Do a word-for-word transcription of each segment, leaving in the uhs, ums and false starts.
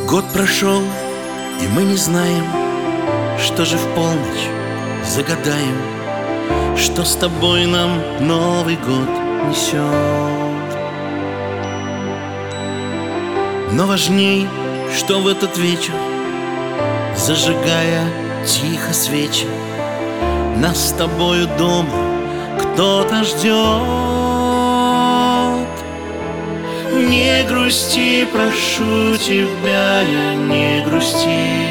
Год прошел, и мы не знаем, что же в полночь загадаем, что с тобой нам Новый год несет. Но важней, что в этот вечер, зажигая тихо свечи, нас с тобою дома кто-то ждет. Не грусти, прошу тебя, я не грусти.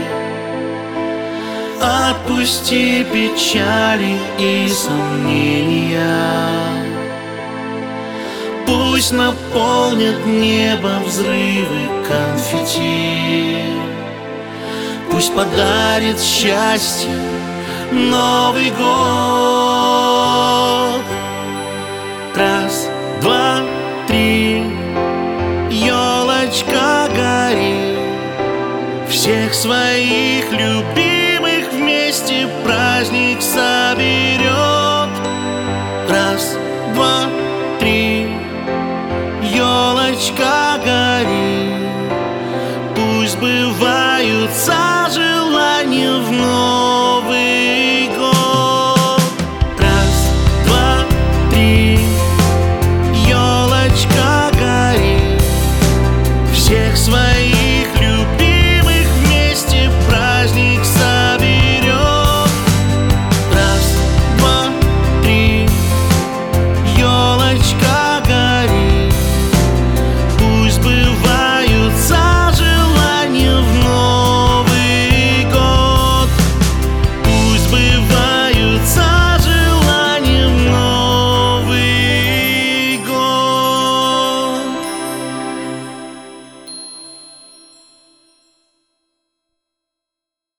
Отпусти печали и сомнения. Пусть наполнят небо взрывы конфетти. Пусть подарит счастье Новый год. Раз, два, три, елочка горит, всех своих любимых вместе праздник соберет. Раз, два, три, елочка горит, пусть сбываются желания вновь.